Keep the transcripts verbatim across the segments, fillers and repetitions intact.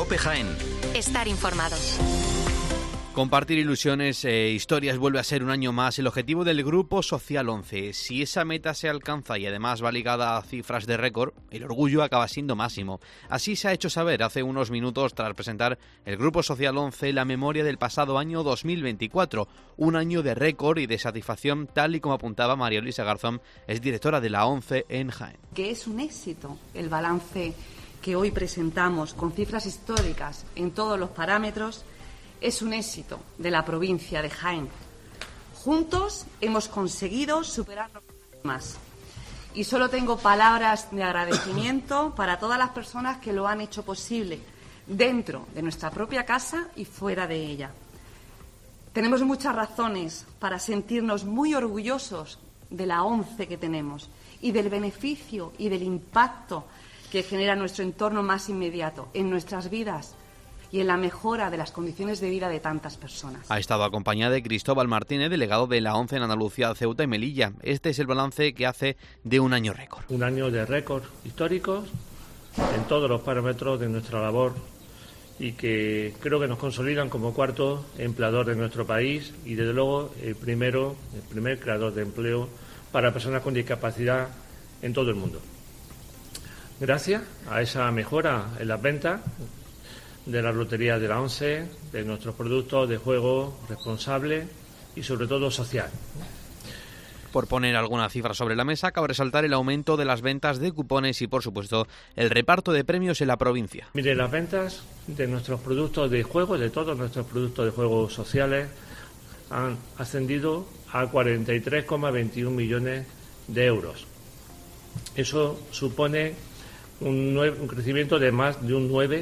COPE Jaén. Estar informados. Compartir ilusiones e historias vuelve a ser un año más el objetivo del Grupo Social once. Si esa meta se alcanza y además va ligada a cifras de récord, el orgullo acaba siendo máximo. Así se ha hecho saber hace unos minutos tras presentar el Grupo Social once la memoria del pasado año dos mil veinticuatro, un año de récord y de satisfacción, tal y como apuntaba María Luisa Garzón, es directora de la ONCE en Jaén. Que es un éxito el balance que hoy presentamos con cifras históricas en todos los parámetros. Es un éxito de la provincia de Jaén. Juntos hemos conseguido superar los problemas. Y solo tengo palabras de agradecimiento para todas las personas que lo han hecho posible dentro de nuestra propia casa y fuera de ella. Tenemos muchas razones para sentirnos muy orgullosos de la ONCE que tenemos y del beneficio y del impacto que genera nuestro entorno más inmediato en nuestras vidas y en la mejora de las condiciones de vida de tantas personas. Ha estado acompañada de Cristóbal Martínez, delegado de la ONCE en Andalucía, Ceuta y Melilla. Este es el balance que hace de un año récord. Un año de récord históricos en todos los parámetros de nuestra labor y que creo que nos consolidan como cuarto empleador de nuestro país y desde luego el primero, el primer creador de empleo para personas con discapacidad en todo el mundo. Gracias a esa mejora en las ventas de la lotería de la ONCE, de nuestros productos de juego responsable y sobre todo social. Por poner alguna cifra sobre la mesa, cabe resaltar el aumento de las ventas de cupones y, por supuesto, el reparto de premios en la provincia. Mire, las ventas de nuestros productos de juego, de todos nuestros productos de juego sociales, han ascendido a cuarenta y tres coma veintiuno millones de euros. Eso supone un, nueve, un crecimiento de más de un nueve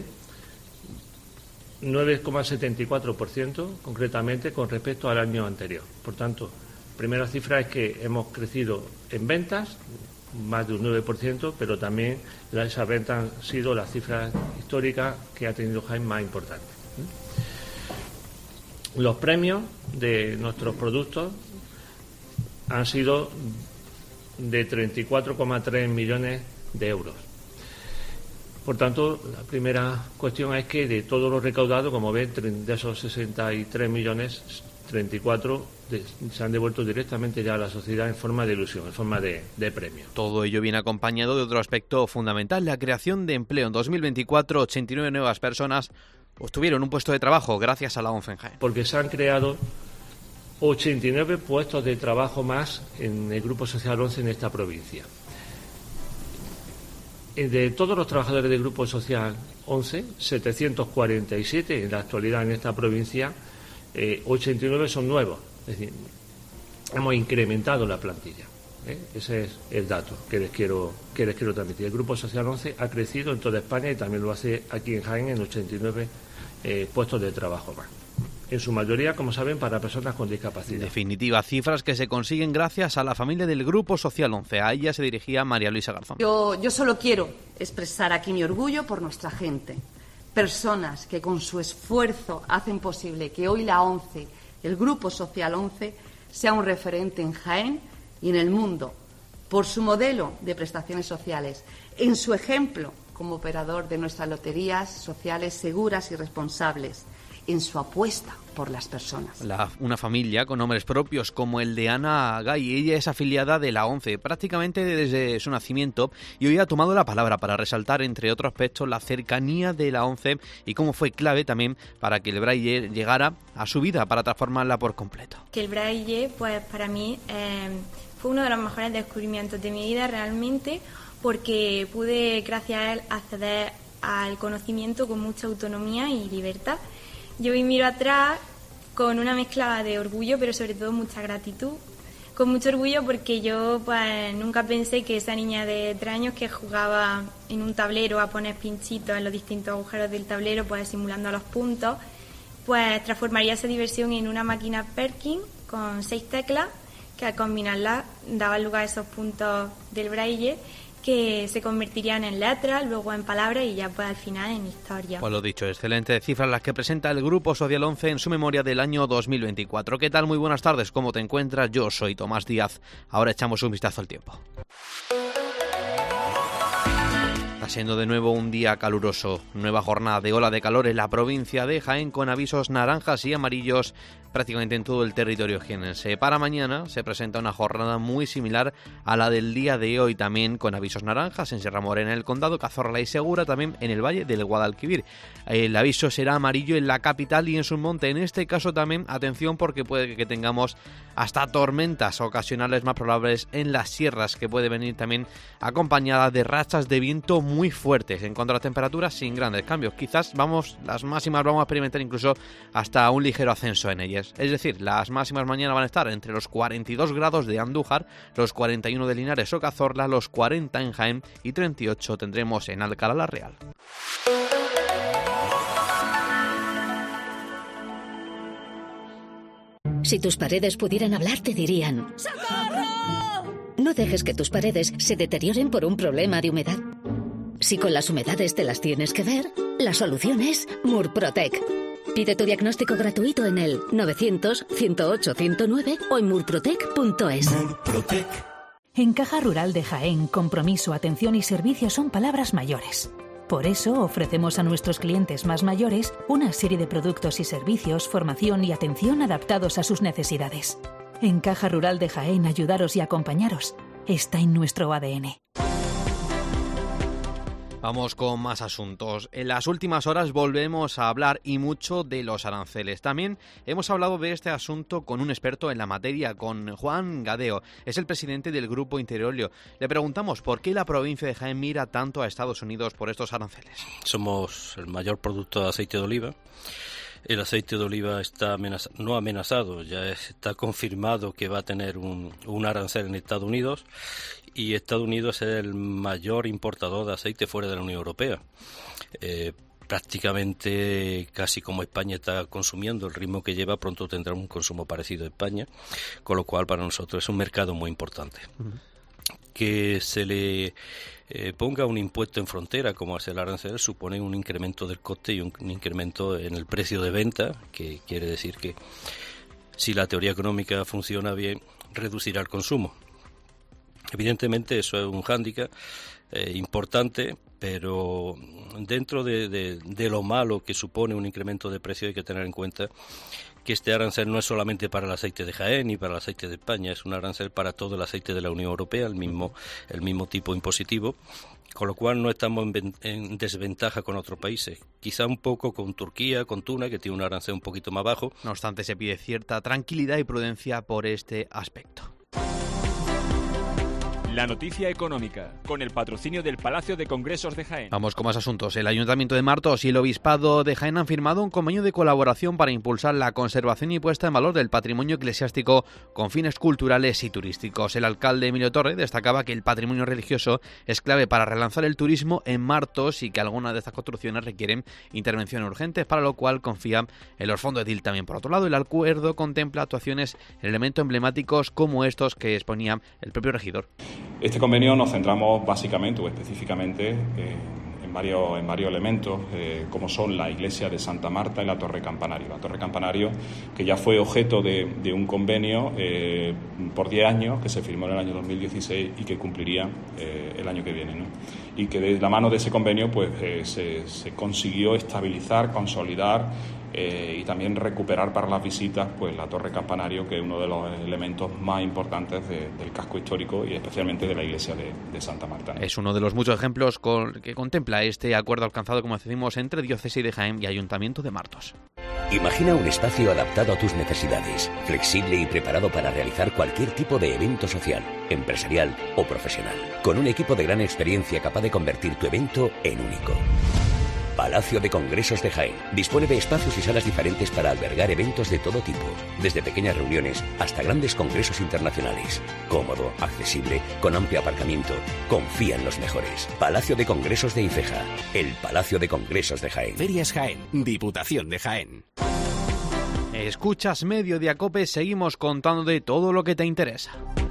nueve coma setenta y cuatro por ciento concretamente con respecto al año anterior. Por tanto, primera cifra es que hemos crecido en ventas más de un nueve por ciento, pero también esas ventas han sido las cifras históricas que ha tenido Jaén más importantes. Los premios de nuestros productos han sido de treinta y cuatro coma tres millones de euros. Por tanto, la primera cuestión es que de todo lo recaudado, como ven, de esos sesenta y tres millones, treinta y cuatro de, se han devuelto directamente ya a la sociedad en forma de ilusión, en forma de, de premio. Todo ello viene acompañado de otro aspecto fundamental, la creación de empleo. En dos mil veinticuatro, ochenta y nueve nuevas personas obtuvieron un puesto de trabajo gracias a la ONCE en Jaén. Porque se han creado ochenta y nueve puestos de trabajo más en el Grupo Social once en esta provincia. De todos los trabajadores del Grupo Social once, setecientos cuarenta y siete en la actualidad en esta provincia, eh, ochenta y nueve son nuevos. Es decir, hemos incrementado la plantilla. ¿eh? Ese es el dato que les quiero que les quiero transmitir. El Grupo Social once ha crecido en toda España y también lo hace aquí en Jaén en ochenta y nueve eh, puestos de trabajo más. En su mayoría, como saben, para personas con discapacidad. En definitiva, cifras que se consiguen gracias a la familia del Grupo Social once. A ella se dirigía María Luisa Garzón. Yo, yo solo quiero expresar aquí mi orgullo por nuestra gente. Personas que con su esfuerzo hacen posible que hoy la ONCE, el Grupo Social once, sea un referente en Jaén y en el mundo, por su modelo de prestaciones sociales, en su ejemplo como operador de nuestras loterías sociales seguras y responsables, en su apuesta por las personas. La, una familia con nombres propios como el de Ana Gay. Ella es afiliada de la ONCE prácticamente desde su nacimiento y hoy ha tomado la palabra para resaltar, entre otros aspectos, la cercanía de la ONCE y cómo fue clave también para que el braille llegara a su vida, para transformarla por completo. Que el braille, pues para mí, eh, fue uno de los mejores descubrimientos de mi vida realmente, porque pude, gracias a él, acceder al conocimiento con mucha autonomía y libertad. Yo hoy miro atrás con una mezcla de orgullo, pero sobre todo mucha gratitud. Con mucho orgullo porque yo pues nunca pensé que esa niña de tres años que jugaba en un tablero a poner pinchitos en los distintos agujeros del tablero, pues simulando los puntos, pues transformaría esa diversión en una máquina Perkin con seis teclas que al combinarlas daban lugar a esos puntos del braille que se convertirían en letras, luego en palabras y ya pues al final en historia. Pues lo dicho, excelentes cifras las que presenta el Grupo Social once en su memoria del año dos mil veinticuatro. ¿Qué tal? Muy buenas tardes, ¿cómo te encuentras? Yo soy Tomás Díaz. Ahora echamos un vistazo al tiempo. Está siendo de nuevo un día caluroso, nueva jornada de ola de calor en la provincia de Jaén con avisos naranjas y amarillos prácticamente en todo el territorio jienense. Para mañana se presenta una jornada muy similar a la del día de hoy, también con avisos naranjas en Sierra Morena, en el Condado, Cazorla y Segura, también en el Valle del Guadalquivir. El aviso será amarillo en la capital y en su monte. En este caso también, atención, porque puede que tengamos hasta tormentas ocasionales más probables en las sierras, que puede venir también acompañada de rachas de viento muy fuertes. En cuanto a las temperaturas, sin grandes cambios. Quizás vamos, las máximas vamos a experimentar incluso hasta un ligero ascenso en ellas. Es decir, las máximas mañana van a estar entre los cuarenta y dos grados de Andújar, los cuarenta y uno de Linares o Cazorla, los cuarenta en Jaén y treinta y ocho tendremos en Alcalá la Real. Si tus paredes pudieran hablar, te dirían: ¡socorro! No dejes que tus paredes se deterioren por un problema de humedad. Si con las humedades te las tienes que ver, la solución es Murprotec. Pide tu diagnóstico gratuito en el novecientos, ciento ocho, ciento nueve o en murprotec punto es. Murprotec. En Caja Rural de Jaén, compromiso, atención y servicio son palabras mayores. Por eso ofrecemos a nuestros clientes más mayores una serie de productos y servicios, formación y atención adaptados a sus necesidades. En Caja Rural de Jaén, ayudaros y acompañaros está en nuestro A D N. Vamos con más asuntos. En las últimas horas volvemos a hablar y mucho de los aranceles. También hemos hablado de este asunto con un experto en la materia, con Juan Gadeo. Es el presidente del Grupo Interolio. Le preguntamos por qué la provincia de Jaén mira tanto a Estados Unidos por estos aranceles. Somos el mayor productor de aceite de oliva. El aceite de oliva está amenazado, no amenazado, ya está confirmado que va a tener un, un arancel en Estados Unidos, y Estados Unidos es el mayor importador de aceite fuera de la Unión Europea. Eh, prácticamente casi como España está consumiendo, el ritmo que lleva, pronto tendrá un consumo parecido a España, con lo cual para nosotros es un mercado muy importante. Uh-huh. Que se le eh, ponga un impuesto en frontera como es el arancel supone un incremento del coste y un, un incremento en el precio de venta, que quiere decir que si la teoría económica funciona bien, reducirá el consumo. Evidentemente eso es un hándicap eh, importante, pero dentro de, de, de lo malo que supone un incremento de precio hay que tener en cuenta que este arancel no es solamente para el aceite de Jaén y para el aceite de España, es un arancel para todo el aceite de la Unión Europea, el mismo, el mismo tipo impositivo, con lo cual no estamos en, en desventaja con otros países. Quizá un poco con Turquía, con Túnez, que tiene un arancel un poquito más bajo. No obstante, se pide cierta tranquilidad y prudencia por este aspecto. La noticia económica, con el patrocinio del Palacio de Congresos de Jaén. Vamos con más asuntos. El Ayuntamiento de Martos y el Obispado de Jaén han firmado un convenio de colaboración para impulsar la conservación y puesta en valor del patrimonio eclesiástico con fines culturales y turísticos. El alcalde Emilio Torre destacaba que el patrimonio religioso es clave para relanzar el turismo en Martos y que algunas de estas construcciones requieren intervenciones urgentes, para lo cual confía en los fondos edil también. Por otro lado, el acuerdo contempla actuaciones en elementos emblemáticos como estos que exponía el propio regidor. Este convenio nos centramos básicamente o específicamente eh, en, varios, en varios elementos, eh, como son la iglesia de Santa Marta y la Torre Campanario. La Torre Campanario, que ya fue objeto de, de un convenio eh, por diez años, que se firmó en el año dos mil dieciséis y que cumpliría eh, el año que viene, ¿no? Y que de la mano de ese convenio pues eh, se, se consiguió estabilizar, consolidar Eh, y también recuperar para las visitas pues la Torre Campanario, que es uno de los elementos más importantes de, del casco histórico y especialmente de la iglesia de, de Santa Marta, ¿no? Es uno de los muchos ejemplos con, que contempla este acuerdo alcanzado, como decimos, entre Diócesis de Jaén y Ayuntamiento de Martos. Imagina un espacio adaptado a tus necesidades, flexible y preparado para realizar cualquier tipo de evento social, empresarial o profesional, con un equipo de gran experiencia capaz de convertir tu evento en único. Palacio de Congresos de Jaén dispone de espacios y salas diferentes para albergar eventos de todo tipo, desde pequeñas reuniones hasta grandes congresos internacionales. Cómodo, accesible, con amplio aparcamiento. Confía en los mejores. Palacio de Congresos de Ifeja, el Palacio de Congresos de Jaén. Ferias Jaén, Diputación de Jaén. Escuchas Mediodía Cope, seguimos contando de todo lo que te interesa.